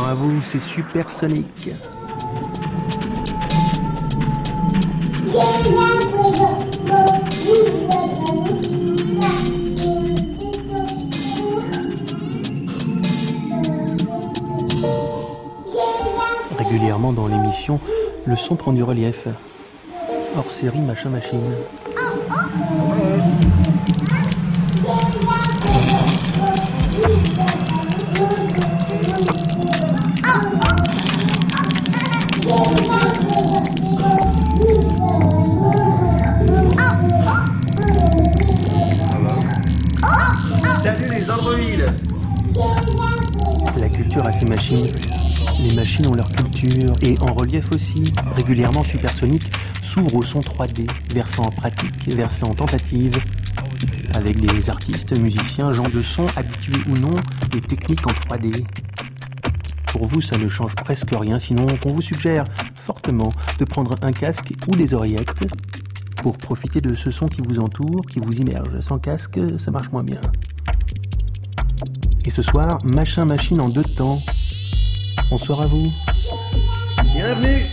Bonsoir à vous, c'est Supersonic. Régulièrement dans l'émission, le son prend du relief. Hors série, machin machine. Salut les androïdes! La culture a ses machines. Les machines ont leur culture et en relief aussi. Régulièrement, Supersonic s'ouvre au son 3D, versant en pratique, versant en tentative, avec des artistes, musiciens, gens de son, habitués ou non, des techniques en 3D. Pour vous, ça ne change presque rien, sinon on vous suggère fortement de prendre un casque ou des oreillettes pour profiter de ce son qui vous entoure, qui vous immerge. Sans casque, ça marche moins bien. Et ce soir, machin machine en 2 temps. Bonsoir à vous. Bienvenue!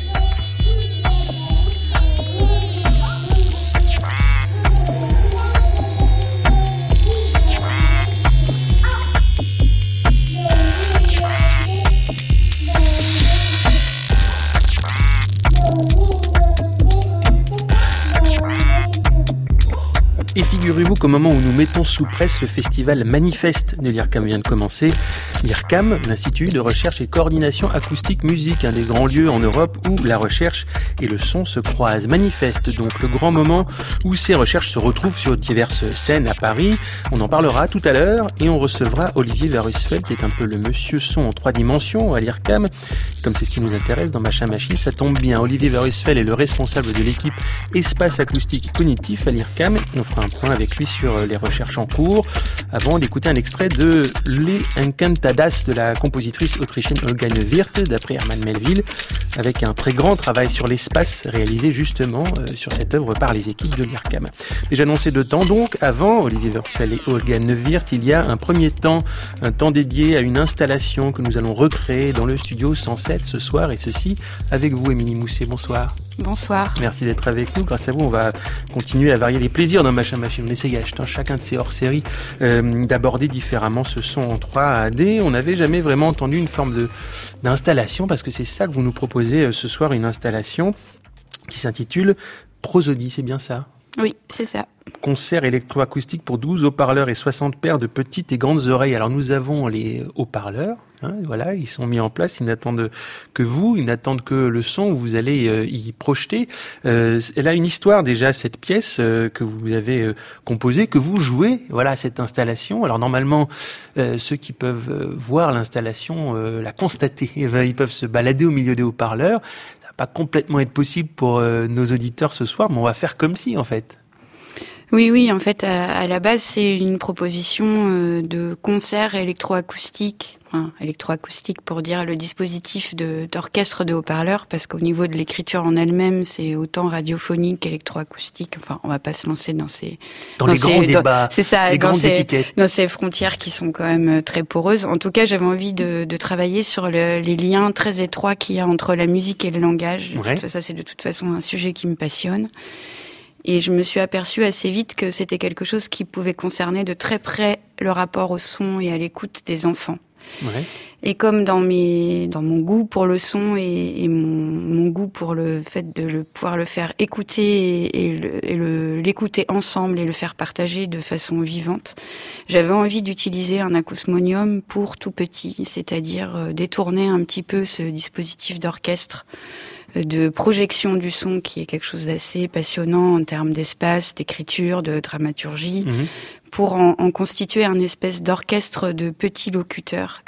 Et figurez-vous qu'au moment où nous mettons sous presse le festival Manifeste de l'IRCAM vient de commencer, l'IRCAM, l'Institut de recherche et coordination acoustique musique, un des grands lieux en Europe où la recherche et le son se croisent. Manifeste, donc le grand moment où ces recherches se retrouvent sur diverses scènes à Paris. On en parlera tout à l'heure et on recevra Olivier Warusfeld, qui est un peu le monsieur son en 3 dimensions à l'IRCAM. Comme c'est ce qui nous intéresse dans Machin Machine, ça tombe bien. Olivier Warusfeld est le responsable de l'équipe Espace Acoustique Cognitif à l'IRCAM. On fera un point avec lui sur les recherches en cours avant d'écouter un extrait de Les Encantadas de la compositrice autrichienne Olga Neuwirth d'après Herman Melville, avec un très grand travail sur l'espace réalisé justement sur cette œuvre par les équipes de l'IRCAM. Déjà annoncé 2 temps donc, avant Olivier Warusfeld et Olga Neuwirth, il y a un premier temps, un temps dédié à une installation que nous allons recréer dans le studio 107 ce soir, et ceci avec vous Émilie Mousset. Bonsoir. Bonsoir. Merci d'être avec nous. Grâce à vous, on va continuer à varier les plaisirs dans Machin Machine. On essaye à chacun de ces hors-séries d'aborder différemment ce son en 3D. On n'avait jamais vraiment entendu une forme d'installation, parce que c'est ça que vous nous proposez ce soir, une installation qui s'intitule Prosodie, c'est bien ça ? Oui, c'est ça. Concert électroacoustique pour 12 haut-parleurs et 60 paires de petites et grandes oreilles. Alors nous avons les haut-parleurs, voilà, ils sont mis en place, ils n'attendent que vous, ils n'attendent que le son, vous allez y projeter. Elle a une histoire déjà, cette pièce que vous avez composée, que vous jouez, voilà, cette installation. Alors normalement, ceux qui peuvent voir l'installation, la constater, ils peuvent se balader au milieu des haut-parleurs. Ça va pas complètement être possible pour nos auditeurs ce soir, mais on va faire comme si, en fait. Oui, en fait, à la base, c'est une proposition de concert électroacoustique. Électroacoustique pour dire le dispositif d'orchestre de haut-parleurs, parce qu'au niveau de l'écriture en elle-même, c'est autant radiophonique qu'électroacoustique. Enfin, on va pas se lancer dans les grands débats, c'est ça, les grandes étiquettes. Dans ces frontières qui sont quand même très poreuses. En tout cas, j'avais envie de travailler sur les liens très étroits qu'il y a entre la musique et le langage. Ouais. Ça, c'est de toute façon un sujet qui me passionne. Et je me suis aperçue assez vite que c'était quelque chose qui pouvait concerner de très près le rapport au son et à l'écoute des enfants. Ouais. Et comme dans mon goût pour le son et mon goût pour le fait de pouvoir le faire écouter et l'écouter ensemble et le faire partager de façon vivante, j'avais envie d'utiliser un acousmonium pour tout petit, c'est-à-dire détourner un petit peu ce dispositif d'orchestre de projection du son qui est quelque chose d'assez passionnant en termes d'espace, d'écriture, de dramaturgie, pour en constituer un espèce d'orchestre de petits locuteurs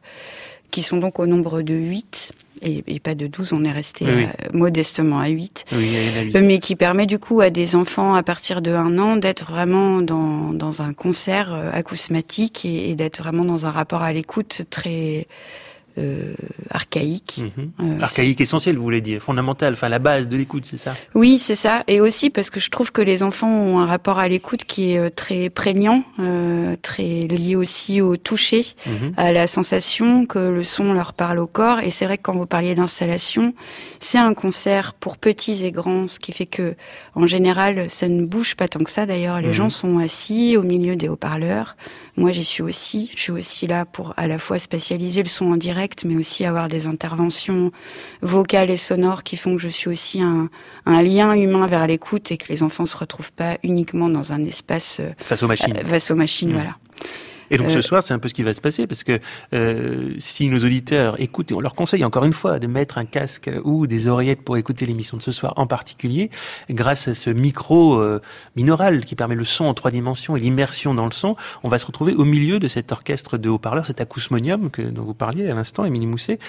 qui sont donc au nombre de 8 et pas de 12, on est resté modestement à 8. Oui, il y en a 8. Mais qui permet du coup à des enfants à partir de 1 an d'être vraiment dans un concert acousmatique et d'être vraiment dans un rapport à l'écoute très archaïque. Archaïque, essentiel, vous voulez dire, fondamental, enfin la base de l'écoute, c'est ça? Oui, c'est ça. Et aussi parce que je trouve que les enfants ont un rapport à l'écoute qui est très prégnant, très lié aussi au toucher, à la sensation que le son leur parle au corps. Et c'est vrai que quand vous parliez d'installation, c'est un concert pour petits et grands, ce qui fait que, en général, ça ne bouge pas tant que ça. D'ailleurs, les gens sont assis au milieu des haut-parleurs. Moi, j'y suis aussi. Je suis aussi là pour à la fois spatialiser le son en direct, mais aussi avoir des interventions vocales et sonores qui font que je suis aussi un lien humain vers l'écoute et que les enfants se retrouvent pas uniquement dans un espace face aux machines. Voilà. Et donc ce soir, c'est un peu ce qui va se passer, parce que si nos auditeurs écoutent, et on leur conseille encore une fois de mettre un casque ou des oreillettes pour écouter l'émission de ce soir en particulier, grâce à ce micro binaural qui permet le son en 3 dimensions et l'immersion dans le son, on va se retrouver au milieu de cet orchestre de haut-parleurs, cet acousmonium dont vous parliez à l'instant, Émilie Mousset,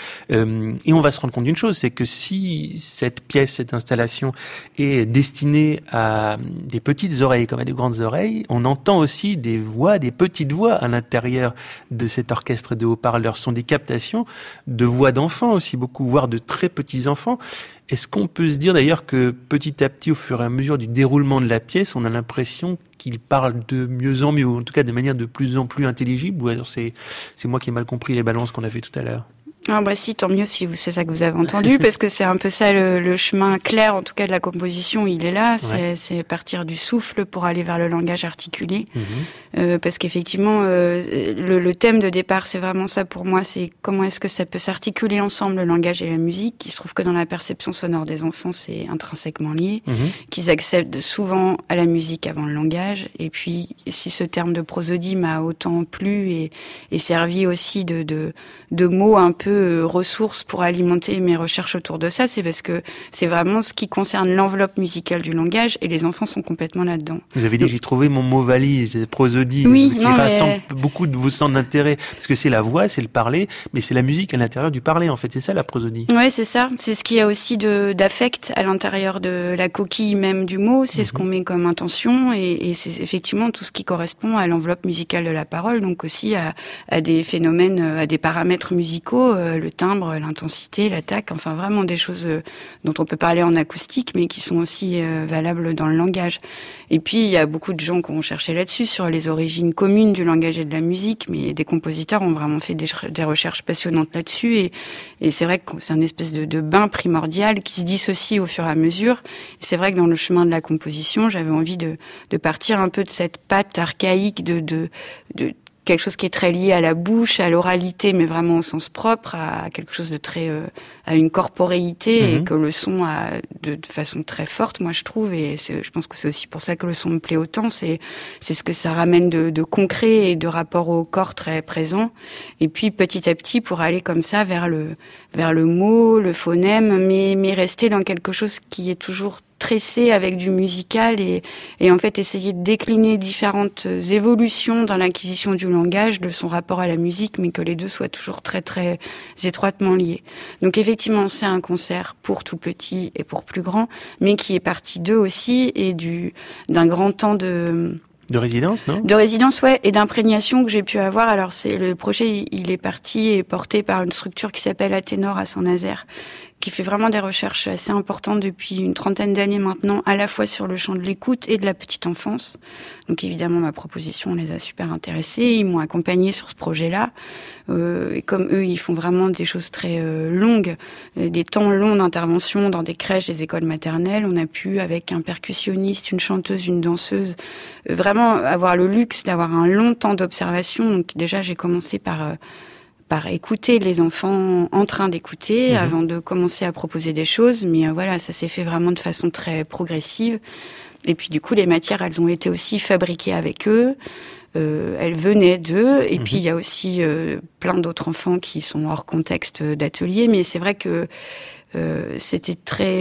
et on va se rendre compte d'une chose, c'est que si cette pièce, cette installation est destinée à des petites oreilles comme à des grandes oreilles, on entend aussi des voix, des petites voix à l'intérieur de cet orchestre de haut-parleurs. Ce sont des captations de voix d'enfants aussi, beaucoup, voire de très petits enfants. Est-ce qu'on peut se dire d'ailleurs que petit à petit, au fur et à mesure du déroulement de la pièce, on a l'impression qu'il parle de mieux en mieux, ou en tout cas de manière de plus en plus intelligible, ou alors c'est moi qui ai mal compris les balances qu'on a fait tout à l'heure? Ah bah si, tant mieux si c'est ça que vous avez entendu, parce que c'est un peu ça le chemin clair, en tout cas de la composition, il est là, c'est partir du souffle pour aller vers le langage articulé, parce qu'effectivement, le thème de départ, c'est vraiment ça pour moi, c'est comment est-ce que ça peut s'articuler ensemble, le langage et la musique. Il se trouve que dans la perception sonore des enfants, c'est intrinsèquement lié, qu'ils accèdent souvent à la musique avant le langage, et puis si ce terme de prosodie m'a autant plu et servi aussi de mots un peu ressources pour alimenter mes recherches autour de ça, c'est parce que c'est vraiment ce qui concerne l'enveloppe musicale du langage et les enfants sont complètement là-dedans. Vous avez dit, j'ai trouvé mon mot valise, prosodie, qui rassemble beaucoup de vos centres d'intérêt, parce que c'est la voix, c'est le parler, mais c'est la musique à l'intérieur du parler, en fait, c'est ça la prosodie. Ouais, c'est ça, c'est ce qu'il y a aussi d'affect à l'intérieur de la coquille même du mot, c'est ce qu'on met comme intention et c'est effectivement tout ce qui correspond à l'enveloppe musicale de la parole, donc aussi à des phénomènes, à des paramètres musicaux, le timbre, l'intensité, l'attaque, enfin vraiment des choses dont on peut parler en acoustique, mais qui sont aussi valables dans le langage. Et puis, il y a beaucoup de gens qui ont cherché là-dessus, sur les origines communes du langage et de la musique, mais des compositeurs ont vraiment fait des recherches passionnantes là-dessus, et c'est vrai que c'est un espèce de bain primordial qui se dissocie au fur et à mesure. Et c'est vrai que dans le chemin de la composition, j'avais envie de partir un peu de cette patte archaïque de quelque chose qui est très lié à la bouche, à l'oralité, mais vraiment au sens propre, à quelque chose de très, à une corporéité, et que le son a de façon très forte, moi je trouve, et je pense que c'est aussi pour ça que le son me plaît autant, c'est ce que ça ramène de concret et de rapport au corps très présent, et puis petit à petit pour aller comme ça vers le mot, le phonème, mais rester dans quelque chose qui est toujours tressé avec du musical et en fait essayer de décliner différentes évolutions dans l'acquisition du langage, de son rapport à la musique, mais que les deux soient toujours très très étroitement liés. Donc effectivement, c'est un concert pour tout petit et pour plus grand, mais qui est parti d'eux aussi et d'un grand temps de résidence, non? De résidence, ouais, et d'imprégnation que j'ai pu avoir. Alors le projet, il est parti et porté par une structure qui s'appelle Athénor à Saint-Nazaire, qui fait vraiment des recherches assez importantes depuis une 30aine d'années maintenant, à la fois sur le champ de l'écoute et de la petite enfance. Donc évidemment, ma proposition les a super intéressés. Ils m'ont accompagnée sur ce projet-là. Et comme eux, ils font vraiment des choses très longues, des temps longs d'intervention dans des crèches, des écoles maternelles. On a pu, avec un percussionniste, une chanteuse, une danseuse, vraiment avoir le luxe d'avoir un long temps d'observation. Donc déjà, j'ai commencé par écouter les enfants en train d'écouter avant de commencer à proposer des choses. Mais voilà, ça s'est fait vraiment de façon très progressive. Et puis du coup, les matières, elles ont été aussi fabriquées avec eux. Elles venaient d'eux. Et puis il y a aussi plein d'autres enfants qui sont hors contexte d'atelier. Mais c'est vrai que c'était très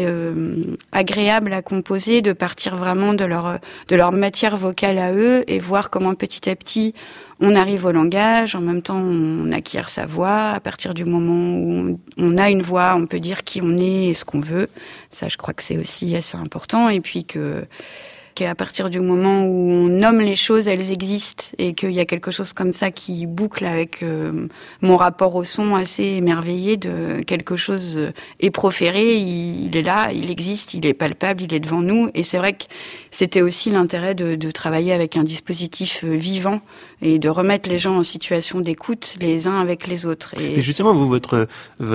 agréable à composer, de partir vraiment de leur matière vocale à eux et voir comment petit à petit on arrive au langage, en même temps on acquiert sa voix. À partir du moment où on a une voix, on peut dire qui on est et ce qu'on veut. Ça, je crois que c'est aussi assez important. Et puis que qu'à partir du moment où on nomme les choses, elles existent, et qu'il y a quelque chose comme ça qui boucle avec mon rapport au son assez émerveillé de quelque chose est proféré, il est là, il existe, il est palpable, il est devant nous. Et c'est vrai que c'était aussi l'intérêt de travailler avec un dispositif vivant et de remettre les gens en situation d'écoute les uns avec les autres. Et justement, vous, votre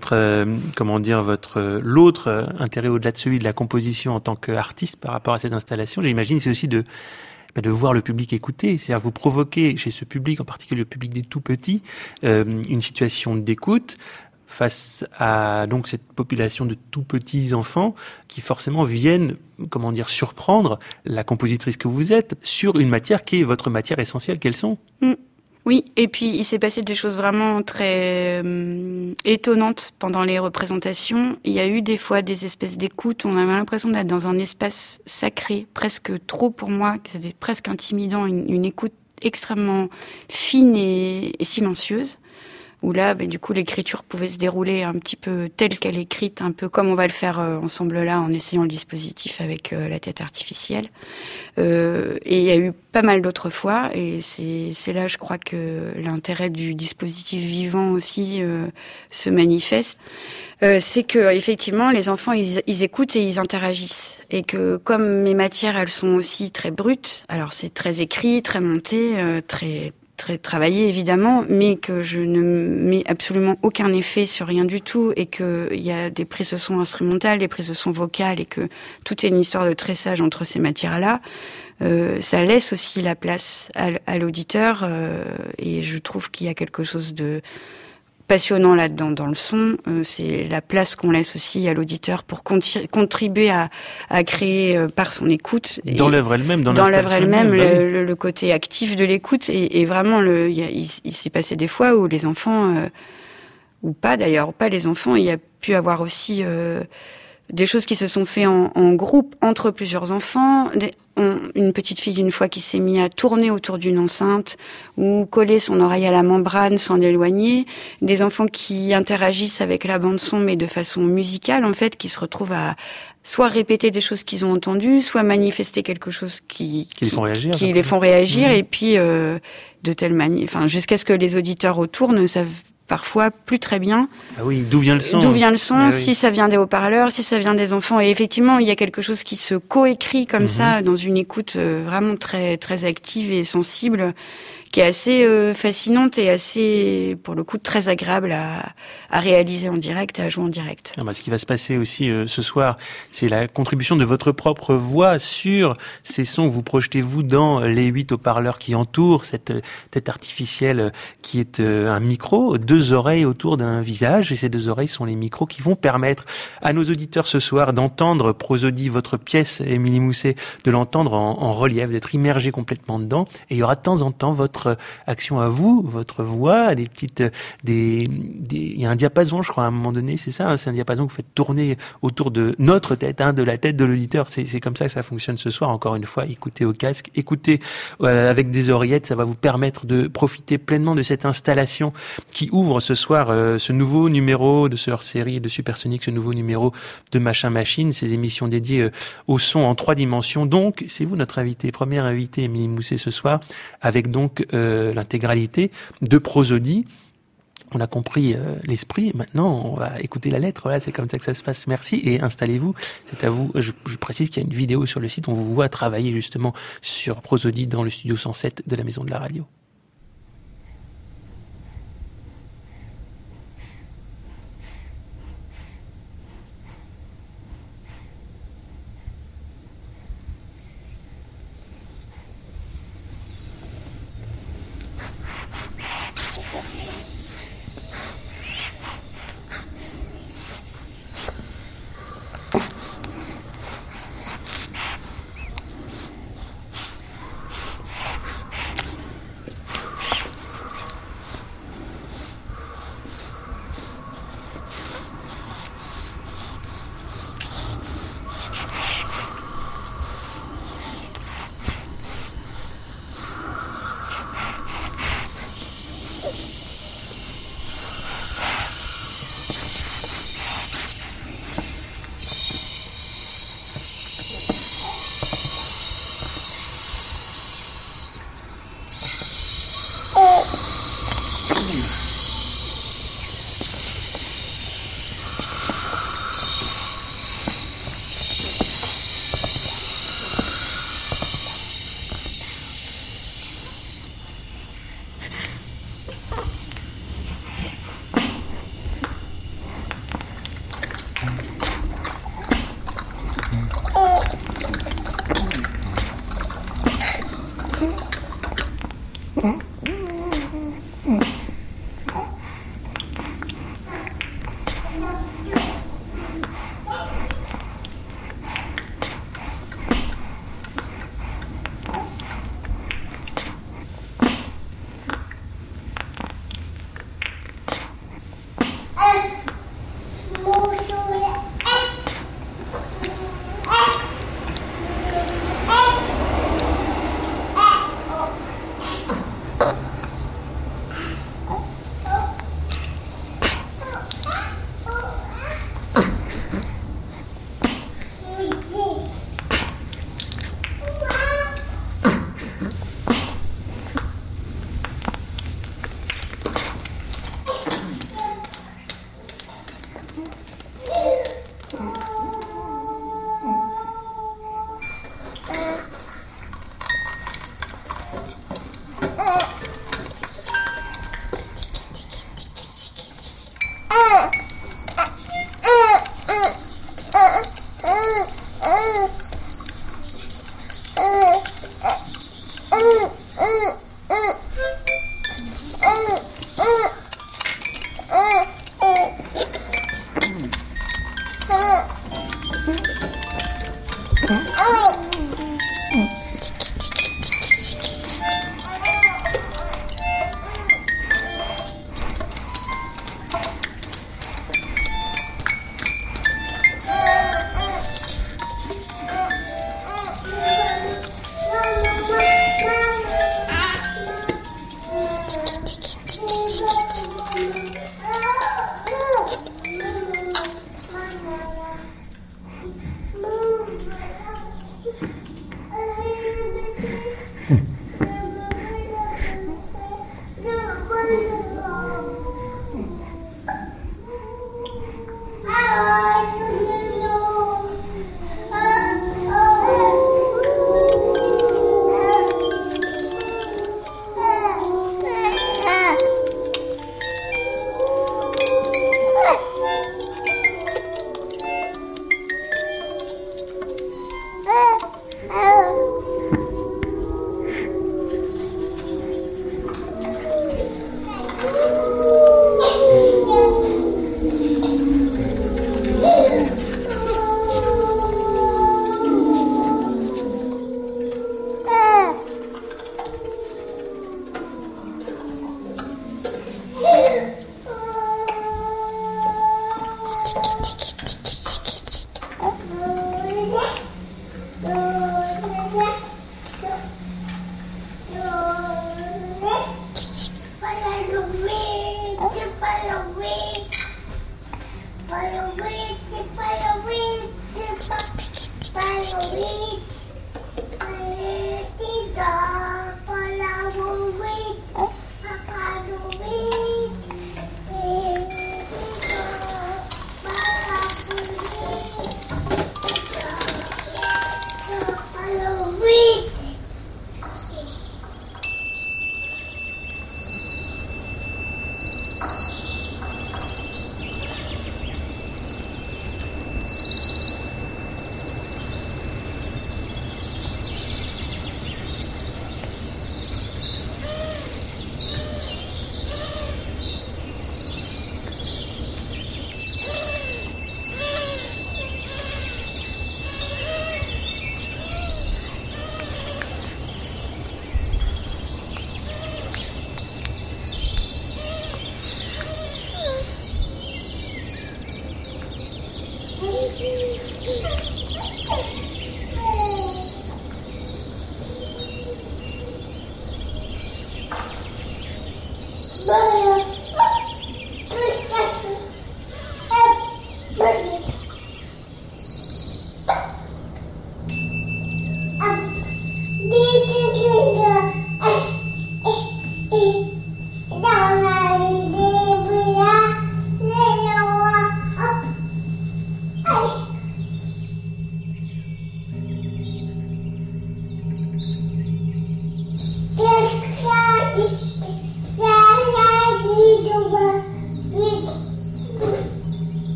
l'autre intérêt au-delà de celui de la composition en tant qu'artiste par rapport à cette installation, j'imagine, c'est aussi de voir le public écouter. C'est-à-dire que vous provoquez chez ce public, en particulier le public des tout petits, une situation d'écoute face à donc cette population de tout petits enfants qui forcément viennent, surprendre la compositrice que vous êtes sur une matière qui est votre matière essentielle. Quelles sont ? Oui, et puis il s'est passé des choses vraiment très étonnantes pendant les représentations. Il y a eu des fois des espèces d'écoute, on avait l'impression d'être dans un espace sacré, presque trop pour moi, c'était presque intimidant, une écoute extrêmement fine et silencieuse. Où là, du coup, l'écriture pouvait se dérouler un petit peu telle qu'elle est écrite, un peu comme on va le faire ensemble là, en essayant le dispositif avec la tête artificielle. Et il y a eu pas mal d'autres fois, et c'est là, je crois, que l'intérêt du dispositif vivant aussi se manifeste. C'est que effectivement, les enfants, ils écoutent et ils interagissent. Et que comme mes matières, elles sont aussi très brutes, alors c'est très écrit, très monté, très travaillé évidemment, mais que je ne mets absolument aucun effet sur rien du tout, et que il y a des prises de son instrumentales, des prises de son vocales, et que tout est une histoire de tressage entre ces matières-là. Ça laisse aussi la place à l'auditeur, et je trouve qu'il y a quelque chose de passionnant là-dedans, dans le son. C'est la place qu'on laisse aussi à l'auditeur pour contribuer à créer par son écoute. Dans l'œuvre elle-même, dans l'œuvre elle-même, le côté actif de l'écoute. Et vraiment, il s'est passé des fois où les enfants, ou pas d'ailleurs, pas les enfants, il y a pu avoir aussi des choses qui se sont faites en groupe entre plusieurs enfants. Une petite fille une fois qui s'est mise à tourner autour d'une enceinte ou coller son oreille à la membrane sans l'éloigner. Des enfants qui interagissent avec la bande son mais de façon musicale en fait, qui se retrouvent à soit répéter des choses qu'ils ont entendues, soit manifester quelque chose qui les font réagir, et puis de telle manière, jusqu'à ce que les auditeurs autour ne savent parfois plus très bien. Ah oui, d'où vient le son ? Oui. Si ça vient des haut-parleurs, si ça vient des enfants. Et effectivement, il y a quelque chose qui se coécrit comme ça, dans une écoute vraiment très, très active et sensible, qui est assez fascinante et assez, pour le coup, très agréable à réaliser en direct et à jouer en direct. Ce qui va se passer aussi ce soir, c'est la contribution de votre propre voix sur ces sons. Vous projetez, vous, dans les 8 haut-parleurs qui entourent cette tête artificielle qui est un micro, 2 oreilles autour d'un visage, et ces 2 oreilles sont les micros qui vont permettre à nos auditeurs ce soir d'entendre Prosodie, votre pièce, Émilie Mousset, de l'entendre en relief, d'être immergé complètement dedans. Et il y aura de temps en temps votre action à vous, votre voix, il y a un diapason, je crois, à un moment donné, c'est ça, c'est un diapason que vous faites tourner autour de notre tête, de la tête de l'auditeur. C'est comme ça que ça fonctionne ce soir. Encore une fois, écoutez au casque, écoutez avec des oreillettes, ça va vous permettre de profiter pleinement de cette installation qui ouvre ce soir ce nouveau numéro de ce hors-série de Supersonic, ce nouveau numéro de Machin Machine, ces émissions dédiées au son en 3 dimensions. Donc, c'est vous notre invité, première invitée, Émilie Mousset ce soir, avec donc l'intégralité de Prosodie. On a compris l'esprit. Maintenant, on va écouter la lettre. Voilà, c'est comme ça que ça se passe. Merci et installez-vous. C'est à vous. Je précise qu'il y a une vidéo sur le site. On vous voit travailler justement sur Prosodie dans le studio 107 de la Maison de la Radio.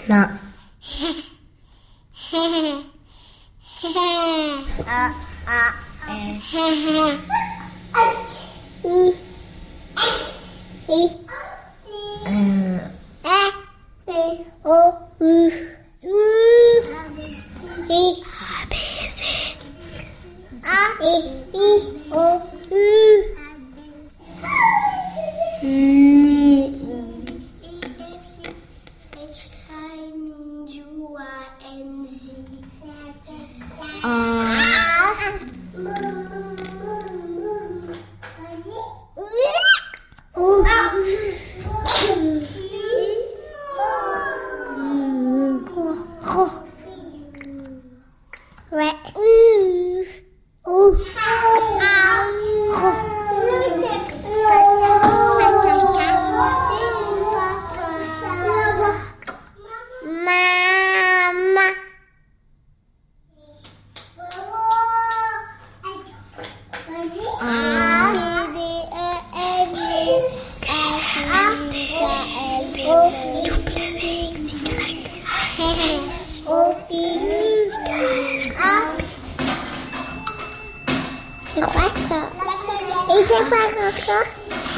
Non. C'est quoi ça? Et c'est quoi encore?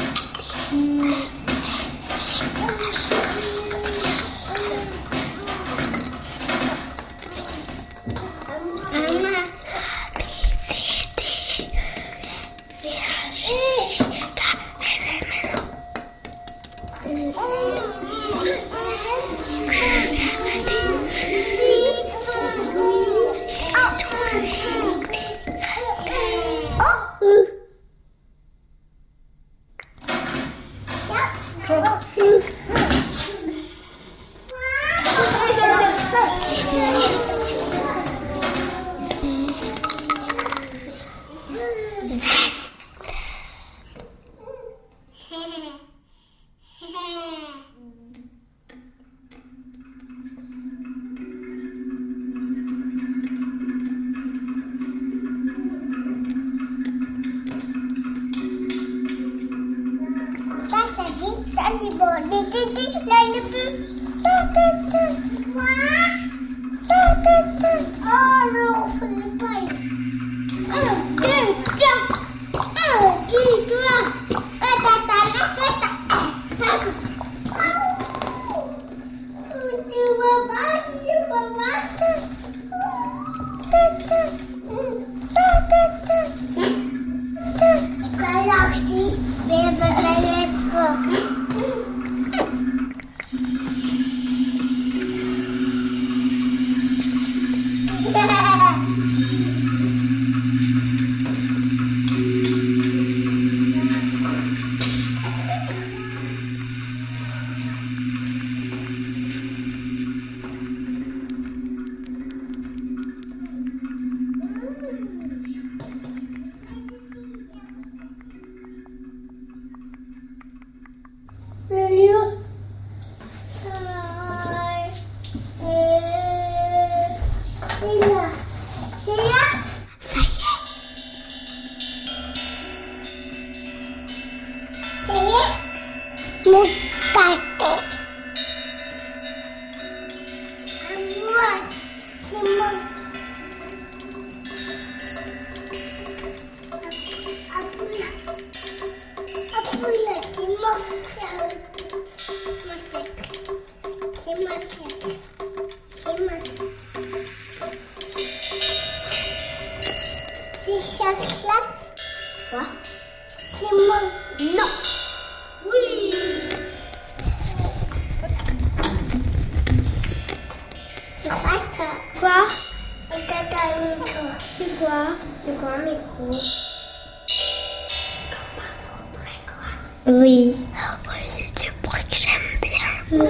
Oui. Oui, du bruit que j'aime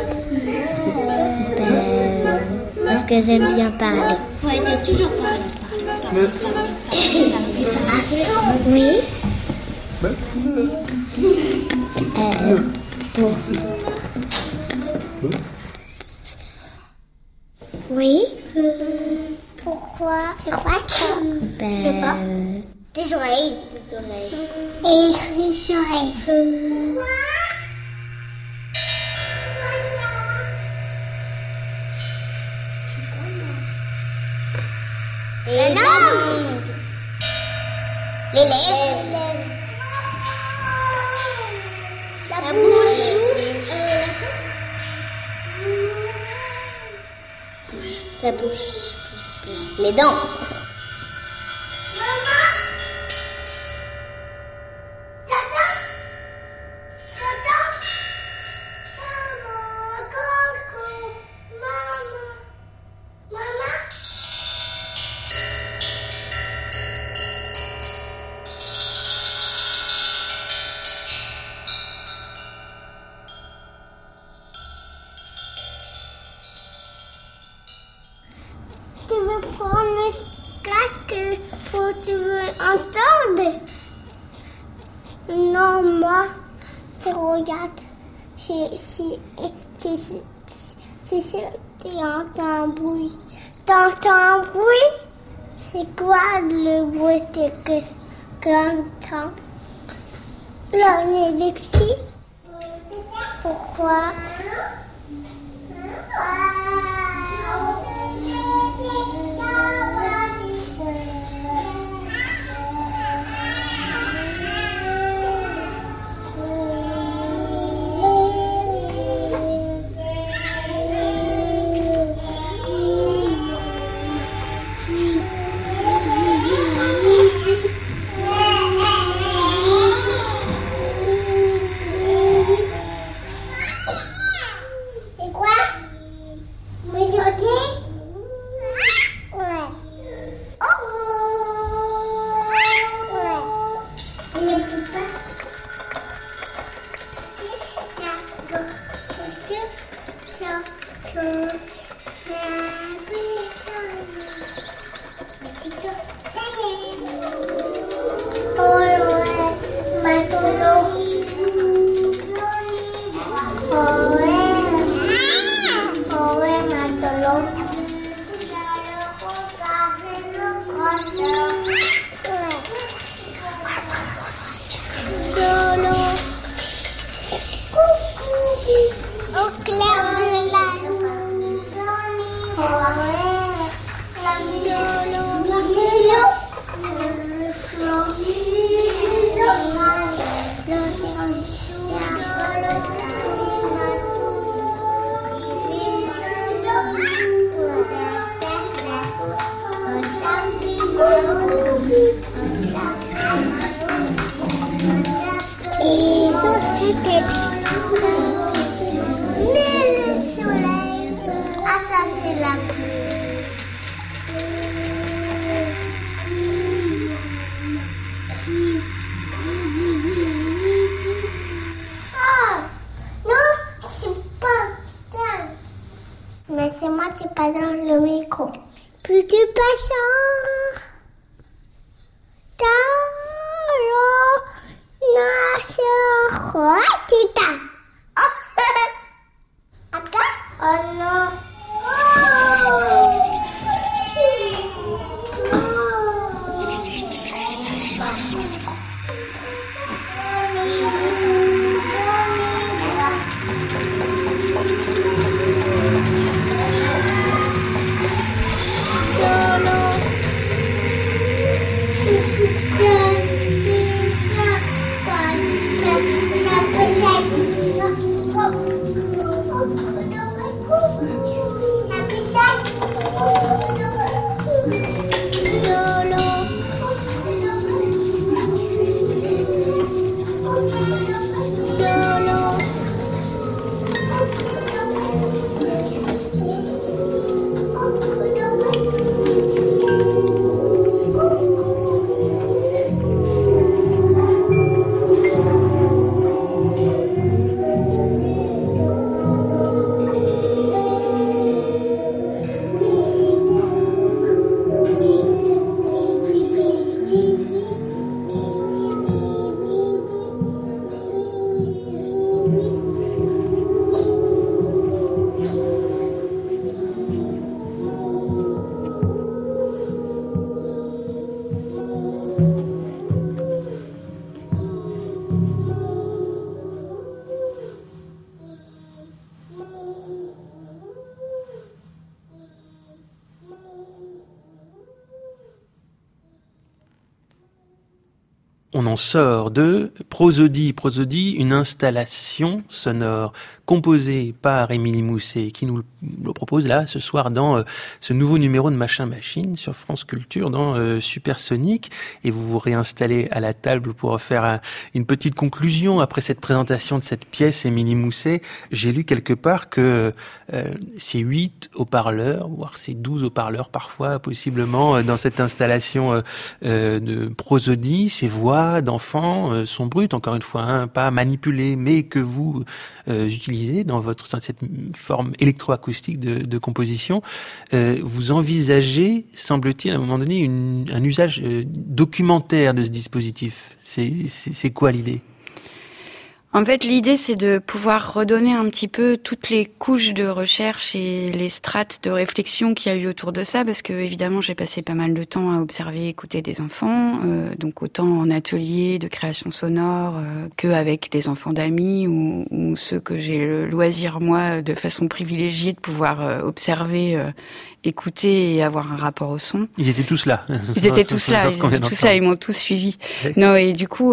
bien. Parce que j'aime bien parler. Ouais, t'as toujours parlé. Oui. Pour... Oui. Pourquoi? C'est quoi ça? Je sais pas. Des oreilles. Des oreilles. Et les oreilles. lèvres. La bouche. La bouche. Les dents. Tu veux prendre le casque pour que tu veux entendre? Non, moi, tu regardes. Si tu entends un bruit. T'entends un bruit? C'est quoi le bruit que t'entends? L'épilepsie? Pourquoi? C'est quoi? Aujourd'hui? Ouais. Oh! Ouais. On ne peut pas. Au clair de la lune. Et ça, c'était le soleil. Ah, ça, c'est la pluie. Ah, non, c'est pas ça. Mais c'est moi qui parle dans le micro. Peux-tu passer? Tita. Oh, Akka? Oh non. on en sort de Prosodie, une installation sonore composée par Émilie Mousset, qui nous le propose là ce soir dans ce nouveau numéro de Machin Machine sur France Culture dans Supersonique. Et vous vous réinstallez à la table pour faire une petite conclusion après cette présentation de cette pièce, Émilie Mousset. J'ai lu quelque part que ces 8 haut-parleurs, voire ces 12 haut-parleurs parfois, possiblement, dans cette installation de Prosodie, ces voix d'enfants sont brutes, encore une fois, hein, pas manipulées, mais que vous utilisez dans cette forme électroacoustique de composition. Vous envisagez, semble-t-il, à un moment donné, un usage documentaire de ce dispositif. C'est quoi l'idée ? En fait, l'idée, c'est de pouvoir redonner un petit peu toutes les couches de recherche et les strates de réflexion qu'il y a eu autour de ça, parce que évidemment, j'ai passé pas mal de temps à observer, écouter des enfants, donc autant en atelier de création sonore qu'avec des enfants d'amis ou ceux que j'ai le loisir, moi, de façon privilégiée, de pouvoir observer, écouter et avoir un rapport au son. Ils étaient tous là. Ils étaient tous là, ils m'ont tous suivi. Oui. Non, et du coup,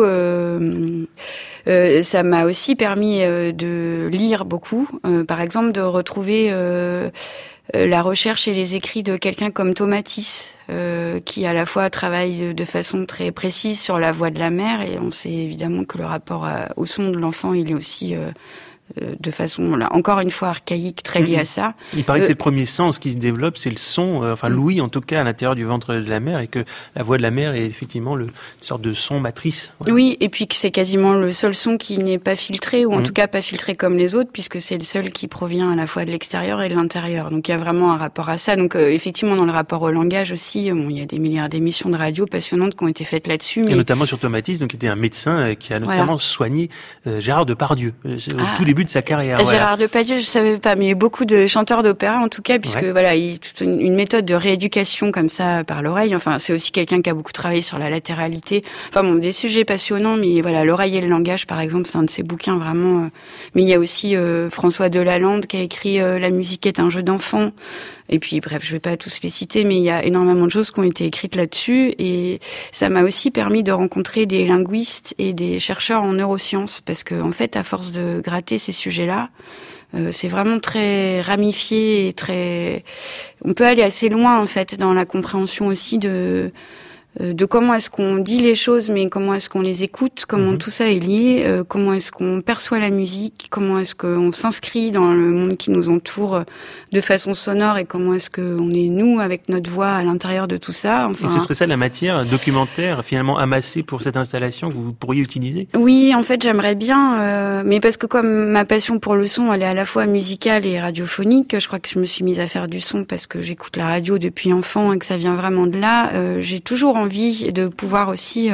ça m'a aussi permis de lire beaucoup, par exemple de retrouver la recherche et les écrits de quelqu'un comme Tomatis, qui à la fois travaille de façon très précise sur la voix de la mère, et on sait évidemment que le rapport au son de l'enfant, il est aussi de façon, là, encore une fois, archaïque, très liée à ça. Il paraît que c'est le premier sens qui se développe, c'est le son, l'ouïe en tout cas, à l'intérieur du ventre de la mère, et que la voix de la mère est effectivement une sorte de son matrice. Voilà. Oui, et puis que c'est quasiment le seul son qui n'est pas filtré, ou en tout cas pas filtré comme les autres, puisque c'est le seul qui provient à la fois de l'extérieur et de l'intérieur. Donc il y a vraiment un rapport à ça. Donc effectivement, dans le rapport au langage aussi, il y a des milliards d'émissions de radio passionnantes qui ont été faites là-dessus. Et notamment sur Tomatis, donc qui était un médecin qui a notamment soigné Gérard Depardieu au tout début de sa carrière. Gérard Depardieu, je savais pas, mais il y a beaucoup de chanteurs d'opéra en tout cas, puisque voilà, il y a toute une méthode de rééducation comme ça par l'oreille. Enfin, c'est aussi quelqu'un qui a beaucoup travaillé sur la latéralité. Enfin bon, des sujets passionnants, mais voilà, l'oreille et le langage, par exemple, c'est un de ses bouquins vraiment. Mais il y a aussi François Delalande qui a écrit La musique est un jeu d'enfant. Et puis, bref, je vais pas tous les citer, mais il y a énormément de choses qui ont été écrites là-dessus. Et ça m'a aussi permis de rencontrer des linguistes et des chercheurs en neurosciences, parce que, en fait, à force de gratter ces sujets-là, c'est vraiment très ramifié et très. On peut aller assez loin, en fait, dans la compréhension aussi de comment est-ce qu'on dit les choses, mais comment est-ce qu'on les écoute, comment tout ça est lié, comment est-ce qu'on perçoit la musique, comment est-ce qu'on s'inscrit dans le monde qui nous entoure de façon sonore, et comment est-ce qu'on est nous avec notre voix à l'intérieur de tout ça. Enfin, et ce serait ça la matière documentaire finalement amassée pour cette installation que vous pourriez utiliser ? Oui, en fait j'aimerais bien, mais parce que comme ma passion pour le son, elle est à la fois musicale et radiophonique, je crois que je me suis mise à faire du son parce que j'écoute la radio depuis enfant et que ça vient vraiment de là. J'ai toujours envie de pouvoir aussi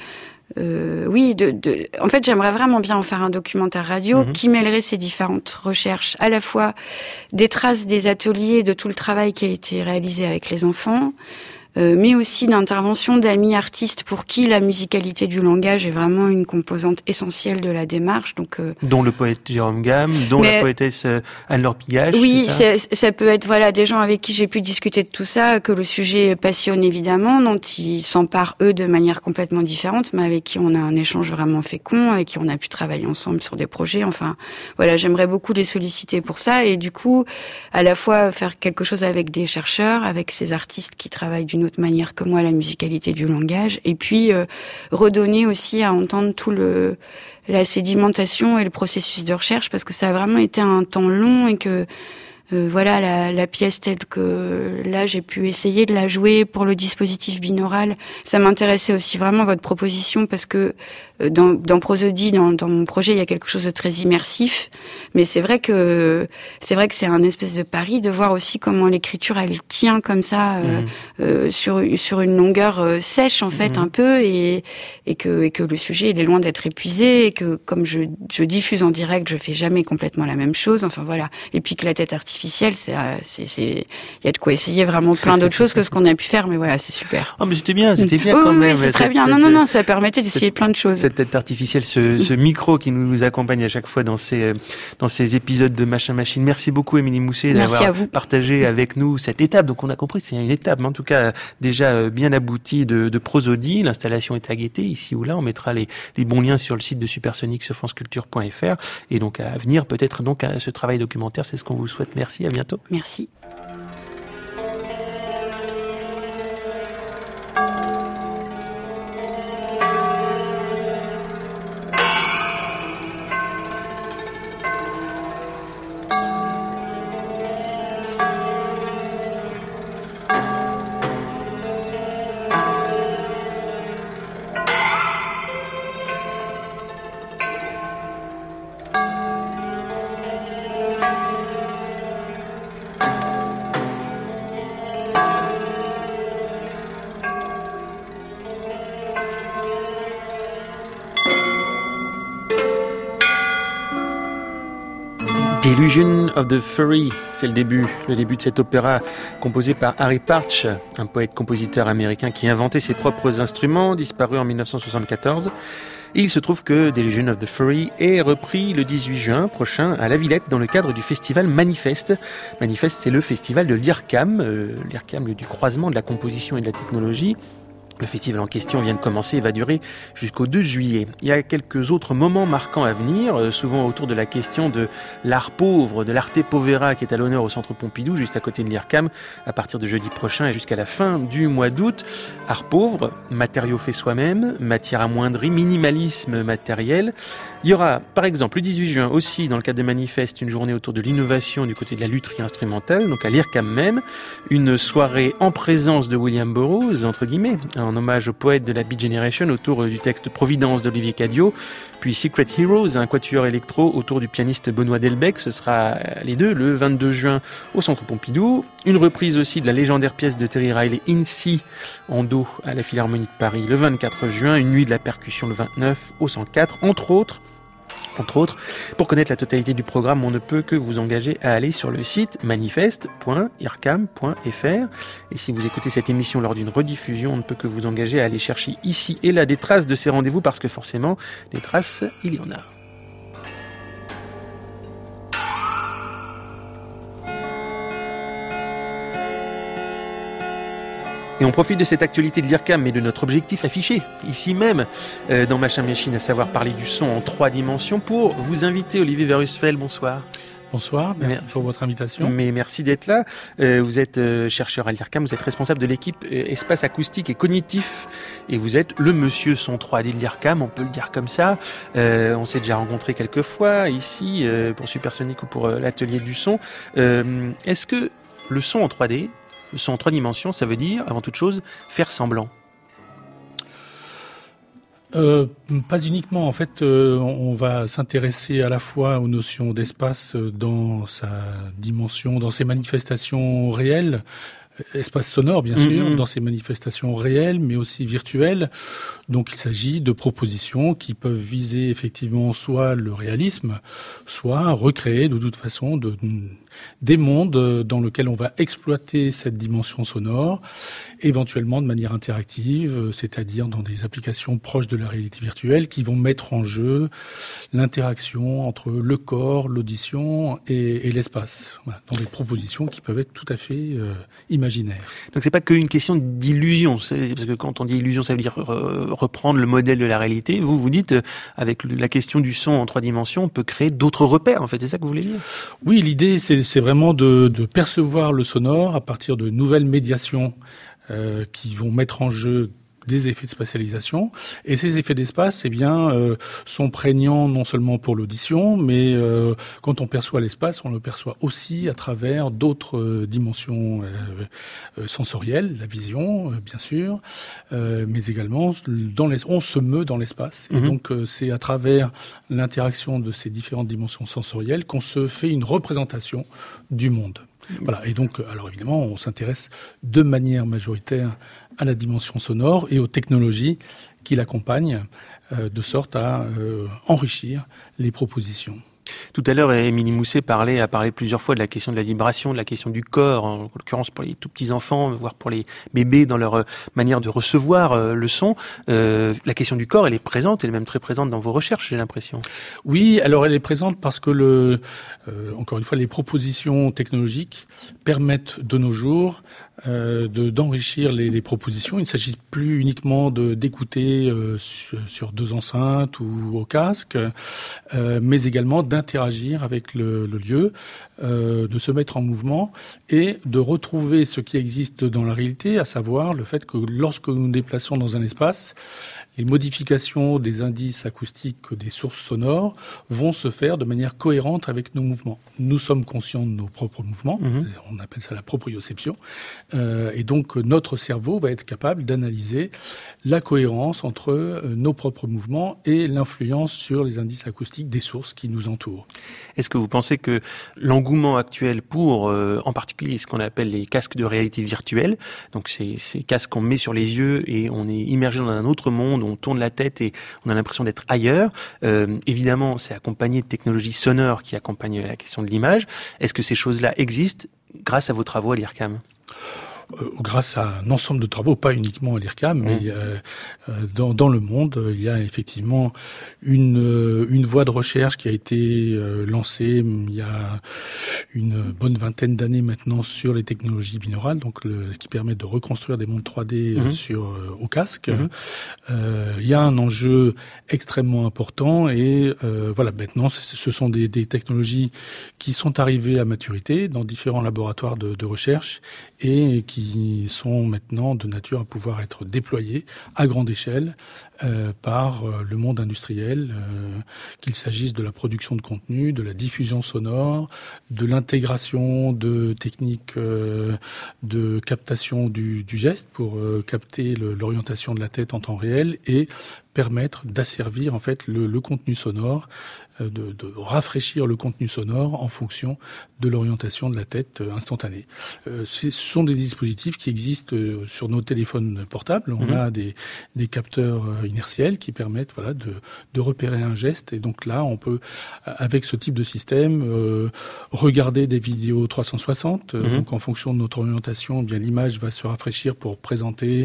en fait j'aimerais vraiment bien en faire un documentaire radio qui mêlerait ces différentes recherches, à la fois des traces des ateliers, de tout le travail qui a été réalisé avec les enfants, mais aussi d'intervention d'amis artistes pour qui la musicalité du langage est vraiment une composante essentielle de la démarche. Donc, dont le poète Jérôme Gamme, dont la poétesse Anne-Laure Pigache. Oui, ça peut être voilà des gens avec qui j'ai pu discuter de tout ça, que le sujet passionne évidemment, dont ils s'emparent eux de manière complètement différente, mais avec qui on a un échange vraiment fécond, avec qui on a pu travailler ensemble sur des projets. Enfin, voilà, j'aimerais beaucoup les solliciter pour ça, et du coup, à la fois faire quelque chose avec des chercheurs, avec ces artistes qui travaillent d'une autre manière que moi la musicalité du langage, et puis redonner aussi à entendre tout la sédimentation et le processus de recherche, parce que ça a vraiment été un temps long, et que voilà, la pièce telle que là j'ai pu essayer de la jouer pour le dispositif binaural, ça m'intéressait aussi vraiment votre proposition, parce que dans Prosodie, dans mon projet, il y a quelque chose de très immersif, mais c'est vrai que c'est un espèce de pari de voir aussi comment l'écriture elle tient comme ça sur une longueur sèche en fait un peu, et que le sujet il est loin d'être épuisé, et que comme je diffuse en direct, je fais jamais complètement la même chose, enfin voilà, et puis que la tête artificielle, il y a de quoi essayer vraiment plein d'autres choses que ce qu'on a pu faire, mais voilà, c'est super. Oh mais c'était bien quand même. Oui, c'est très bien. Non, ça permettait d'essayer plein de choses. Cette tête artificielle, ce micro qui nous accompagne à chaque fois dans ces dans ces épisodes de Machin Machine. Merci beaucoup, Émilie Mousset, d'avoir partagé avec nous cette étape. Donc, on a compris, c'est une étape, mais en tout cas, déjà bien aboutie de prosodie. L'installation est à guetter, ici ou là. On mettra les bons liens sur le site de Supersonic sur franceculture.fr. Et donc, à venir, peut-être, donc, à ce travail documentaire, c'est ce qu'on vous souhaite. Merci, à bientôt. Merci. Delusion of the Fury, c'est le début de cet opéra composé par Harry Partch, un poète-compositeur américain qui inventait ses propres instruments, disparu en 1974. Et il se trouve que Delusion of the Fury est repris le 18 juin prochain à La Villette dans le cadre du festival Manifeste. Manifeste, c'est le festival de l'IRCAM, l'IRCAM, lieu du croisement de la composition et de la technologie. Le festival en question vient de commencer et va durer jusqu'au 2 juillet. Il y a quelques autres moments marquants à venir, souvent autour de la question de l'art pauvre, de l'arte povera qui est à l'honneur au Centre Pompidou, juste à côté de l'IRCAM, à partir de jeudi prochain et jusqu'à la fin du mois d'août. Art pauvre, matériaux faits soi-même, matière amoindrie, minimalisme matériel. Il y aura, par exemple, le 18 juin aussi, dans le cadre des manifestes, une journée autour de l'innovation du côté de la lutherie instrumentale, donc à l'IRCAM même, une soirée en présence de William Burroughs, entre guillemets, en hommage au poète de la Beat Generation autour du texte Providence d'Olivier Cadio, puis Secret Heroes, un quatuor électro autour du pianiste Benoît Delbecq, ce sera les deux le 22 juin au Centre Pompidou, une reprise aussi de la légendaire pièce de Terry Riley Incy en do à la Philharmonie de Paris le 24 juin, une nuit de la percussion le 29 au 104, entre autres. Pour connaître la totalité du programme, on ne peut que vous engager à aller sur le site manifeste.ircam.fr. Et si vous écoutez cette émission lors d'une rediffusion, on ne peut que vous engager à aller chercher ici et là des traces de ces rendez-vous, parce que forcément, des traces, il y en a. Et on profite de cette actualité de l'IRCAM et de notre objectif affiché, ici même, dans Machin Machine, à savoir parler du son en 3 dimensions, pour vous inviter, Olivier Verhusfeld, bonsoir. Bonsoir, merci pour votre invitation. Mais merci d'être là. Vous êtes chercheur à l'IRCAM, vous êtes responsable de l'équipe espace acoustique et cognitif, et vous êtes le monsieur son 3D de l'IRCAM, on peut le dire comme ça. On s'est déjà rencontrés quelques fois ici, pour Supersonic ou pour l'atelier du son. Est-ce que le son en 3D, le son en 3 dimensions, ça veut dire, avant toute chose, faire semblant? Pas uniquement. En fait, on va s'intéresser à la fois aux notions d'espace dans sa dimension, dans ses manifestations réelles, espace sonore bien sûr, dans ses manifestations réelles, mais aussi virtuelles. Donc il s'agit de propositions qui peuvent viser effectivement soit le réalisme, soit recréer de toute façon des mondes dans lesquels on va exploiter cette dimension sonore, éventuellement de manière interactive, c'est-à-dire dans des applications proches de la réalité virtuelle qui vont mettre en jeu l'interaction entre le corps, l'audition et l'espace. Voilà, dans des propositions qui peuvent être tout à fait imaginaires. Donc c'est pas qu'une question d'illusion, parce que quand on dit illusion, ça veut dire reprendre le modèle de la réalité. Vous dites, avec la question du son en 3 dimensions, on peut créer d'autres repères, en fait, c'est ça que vous voulez dire? Oui, l'idée c'est vraiment de percevoir le sonore à partir de nouvelles médiations qui vont mettre en jeu des effets de spatialisation, et ces effets d'espace, sont prégnants non seulement pour l'audition, mais quand on perçoit l'espace, on le perçoit aussi à travers d'autres dimensions sensorielles, la vision, bien sûr, mais également on se meut dans l'espace, et donc c'est à travers l'interaction de ces différentes dimensions sensorielles qu'on se fait une représentation du monde. Voilà. Et donc, alors évidemment, on s'intéresse de manière majoritaire à la dimension sonore et aux technologies qui l'accompagnent, de sorte à enrichir les propositions. Tout à l'heure, Émilie Mousset a parlé plusieurs fois de la question de la vibration, de la question du corps, en l'occurrence pour les tout petits enfants, voire pour les bébés dans leur manière de recevoir le son. La question du corps, elle est présente, elle est même très présente dans vos recherches, j'ai l'impression. Oui, alors elle est présente parce que encore une fois, les propositions technologiques permettent de nos jours d'enrichir les propositions. Il ne s'agit plus uniquement d'écouter sur deux enceintes ou au casque, mais également d'interagir avec le lieu, de se mettre en mouvement et de retrouver ce qui existe dans la réalité, à savoir le fait que lorsque nous nous déplaçons dans un espace, les modifications des indices acoustiques des sources sonores vont se faire de manière cohérente avec nos mouvements. Nous sommes conscients de nos propres mouvements, on appelle ça la proprioception, et donc notre cerveau va être capable d'analyser la cohérence entre nos propres mouvements et l'influence sur les indices acoustiques des sources qui nous entourent. Est-ce que vous pensez que l'engouement actuel pour, en particulier, ce qu'on appelle les casques de réalité virtuelle, donc ces casques qu'on met sur les yeux et on est immergé dans un autre monde, on tourne la tête et on a l'impression d'être ailleurs. Évidemment, c'est accompagné de technologies sonores qui accompagnent la question de l'image. Est-ce que ces choses-là existent grâce à vos travaux à l'IRCAM ? Grâce à un ensemble de travaux, pas uniquement à l'IRCAM, mais dans le monde, il y a effectivement une voie de recherche qui a été lancée il y a une bonne vingtaine d'années maintenant sur les technologies binaurales, donc qui permet de reconstruire des mondes 3D au casque. Il y a un enjeu extrêmement important et voilà, maintenant ce sont des technologies qui sont arrivées à maturité dans différents laboratoires de recherche et qui sont maintenant de nature à pouvoir être déployés à grande échelle par le monde industriel, qu'il s'agisse de la production de contenu, de la diffusion sonore, de l'intégration de techniques de captation du geste pour capter l'orientation de la tête en temps réel et permettre d'asservir en fait le contenu sonore, de rafraîchir le contenu sonore en fonction de l'orientation de la tête instantanée. Ce sont des dispositifs qui existent sur nos téléphones portables. On a des capteurs inertiels qui permettent de repérer un geste et donc là on peut avec ce type de système regarder des vidéos 360. Donc en fonction de notre orientation, bien l'image va se rafraîchir pour présenter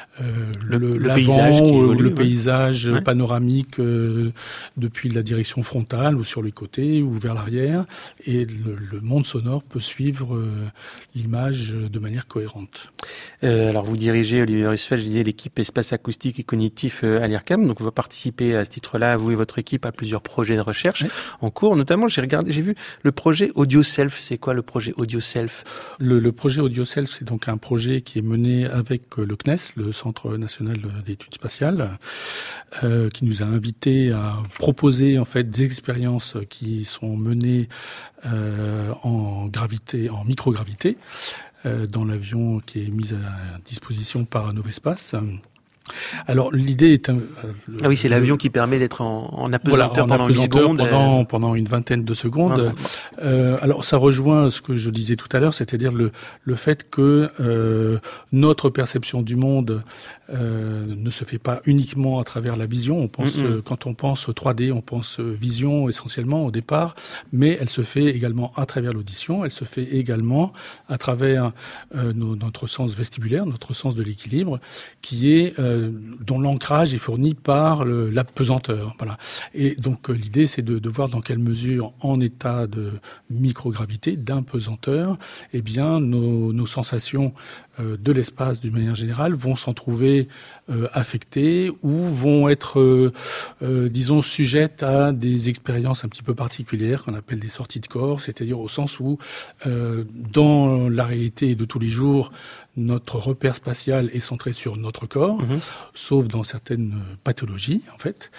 l'avant paysage ou le paysage panoramique depuis la direction frontale ou sur les côtés ou vers l'arrière et le monde sonore peut suivre l'image de manière cohérente. Alors vous dirigez, Olivier Russfeld, je disais l'équipe espace acoustique et cognitif à l'IRCAM, donc vous participez à ce titre-là, vous et votre équipe, à plusieurs projets de recherche en cours, notamment j'ai vu le projet Audio Self. C'est quoi le projet Audio Self ? Le projet Audio Self, c'est donc un projet qui est mené avec le CNES, le Centre national d'études spatiales, qui nous a invités à proposer en fait des expériences qui sont menées en microgravité, dans l'avion qui est mis à disposition par Novespace. Alors l'idée est c'est l'avion qui permet d'être en apesanteur pendant 10 secondes pendant une vingtaine de secondes. Alors ça rejoint ce que je disais tout à l'heure, c'est-à-dire le fait que notre perception du monde ne se fait pas uniquement à travers la vision. On pense quand on pense 3D, on pense vision essentiellement au départ, mais elle se fait également à travers l'audition, elle se fait également à travers notre sens vestibulaire, notre sens de l'équilibre, qui est dont l'ancrage est fourni par la pesanteur. Voilà. Et donc l'idée, c'est de voir dans quelle mesure, en état de microgravité, d'impesanteur, eh bien nos sensations de l'espace d'une manière générale vont s'en trouver affectées ou vont être, disons, sujettes à des expériences un petit peu particulières qu'on appelle des sorties de corps, c'est-à-dire au sens où dans la réalité de tous les jours, notre repère spatial est centré sur notre corps, sauf dans certaines pathologies, en fait,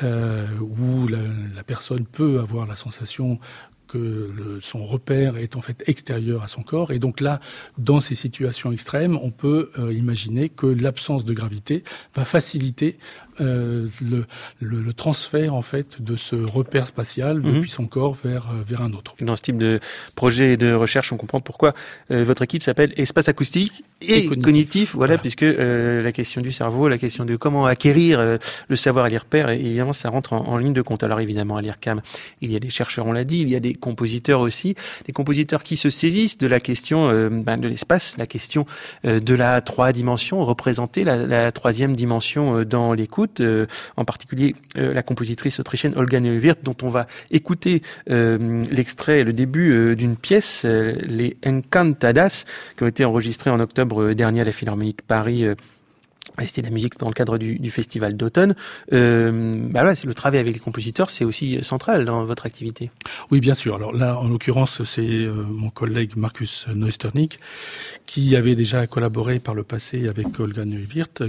où la personne peut avoir la sensation que son repère est en fait extérieur à son corps. Et donc là, dans ces situations extrêmes, on peut imaginer que l'absence de gravité va faciliter le transfert en fait de ce repère spatial depuis son corps vers un autre. Dans ce type de projet et de recherche, on comprend pourquoi votre équipe s'appelle Espace Acoustique et Cognitif. Voilà, puisque la question du cerveau, la question de comment acquérir le savoir à l'IRPER, évidemment, ça rentre en ligne de compte. Alors évidemment, à l'IRCAM, il y a des chercheurs, on l'a dit, il y a des compositeurs aussi, des compositeurs qui se saisissent de la question de l'espace, la question de la 3 dimensions, représenter la 3e dimension dans l'écoute, en particulier la compositrice autrichienne Olga Neuwirth, dont on va écouter l'extrait, le début d'une pièce, les Encantadas, qui ont été enregistrées en octobre dernier à la Philharmonie de Paris. C'était de la musique dans le cadre du festival d'automne. Voilà, c'est le travail avec les compositeurs, c'est aussi central dans votre activité. Oui, bien sûr. Alors là, en l'occurrence, c'est mon collègue Markus Neusternik qui avait déjà collaboré par le passé avec Olga Neuwirth,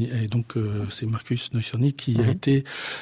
c'est Markus Neusternik qui a été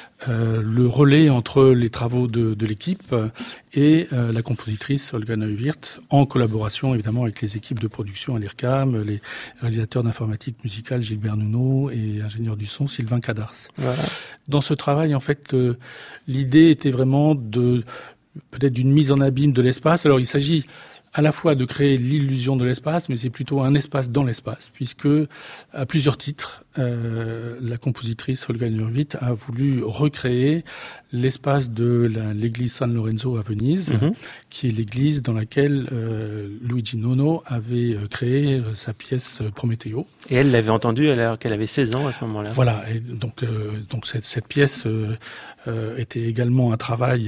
le relais entre les travaux de l'équipe et la compositrice Olga Neuwirth, en collaboration évidemment avec les équipes de production à l'IRCAM, les réalisateurs d'informatique musicale Gilbert Nuno et ingénieur du son Sylvain Cadars. Voilà. Dans ce travail, en fait, l'idée était vraiment peut-être d'une mise en abîme de l'espace. Alors il s'agit à la fois de créer l'illusion de l'espace, mais c'est plutôt un espace dans l'espace, puisque à plusieurs titres, la compositrice Olga Neuwirth a voulu recréer l'espace de l'église San Lorenzo à Venise, qui est l'église dans laquelle Luigi Nono avait créé sa pièce Prométheo. Et elle l'avait entendue alors qu'elle avait 16 ans à ce moment-là. Voilà, et donc cette pièce était également un travail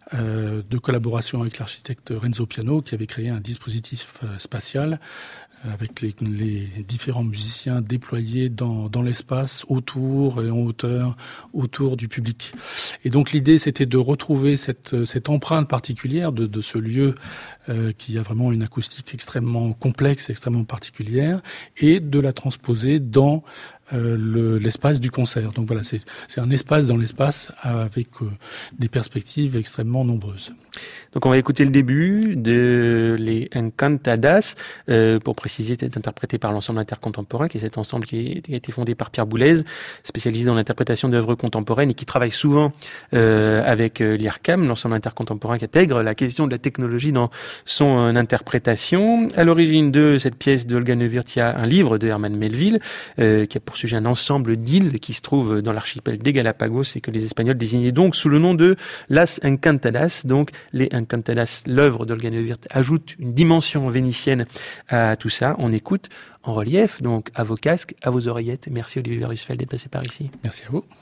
de collaboration avec l'architecte Renzo Piano, qui avait créé un dispositif spatial avec les différents musiciens déployés dans l'espace, autour et en hauteur, autour du public. Et donc l'idée, c'était de retrouver cette empreinte particulière de ce lieu qui a vraiment une acoustique extrêmement complexe, extrêmement particulière, et de la transposer dans l'espace du concert. Donc voilà, c'est un espace dans l'espace avec des perspectives extrêmement nombreuses. Donc on va écouter le début de Les Encantadas. Pour préciser, c'est interprété par l'ensemble intercontemporain, qui est cet ensemble qui a été fondé par Pierre Boulez, spécialisé dans l'interprétation d'œuvres contemporaines et qui travaille souvent avec l'IRCAM, l'ensemble intercontemporain qui intègre la question de la technologie dans son interprétation. À l'origine de cette pièce de Olga Neuwirth, il y a un livre de Herman Melville qui a pour sujet un ensemble d'îles qui se trouvent dans l'archipel des Galapagos et que les Espagnols désignaient donc sous le nom de Las Encantadas. Donc les Encantadas, l'œuvre d'Olga Neuwirth, ajoute une dimension vénitienne à tout ça. On écoute en relief, donc à vos casques, à vos oreillettes. Merci Olivier Rusfeld d'être passé par ici. Merci à vous.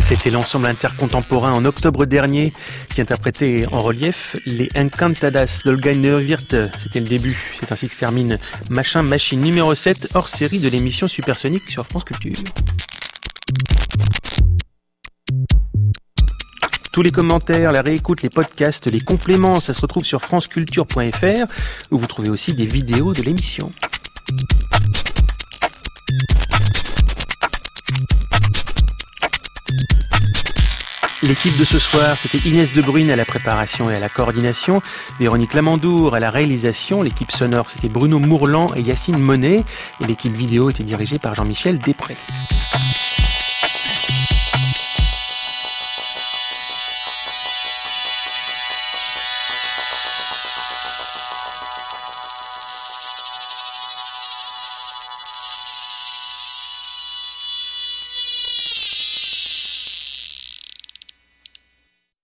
C'était l'ensemble intercontemporain en octobre dernier qui interprétait en relief les Encantadas d'Olga Wirth. C'était le début. C'est ainsi que se termine Machin Machine numéro 7 hors série de l'émission Supersonique sur France Culture. Tous les commentaires, la réécoute, les podcasts, les compléments, ça se retrouve sur franceculture.fr où vous trouvez aussi des vidéos de l'émission. L'équipe de ce soir, c'était Inès Debrune à la préparation et à la coordination, Véronique Lamandour à la réalisation, l'équipe sonore c'était Bruno Mourlan et Yacine Monet, et l'équipe vidéo était dirigée par Jean-Michel Després.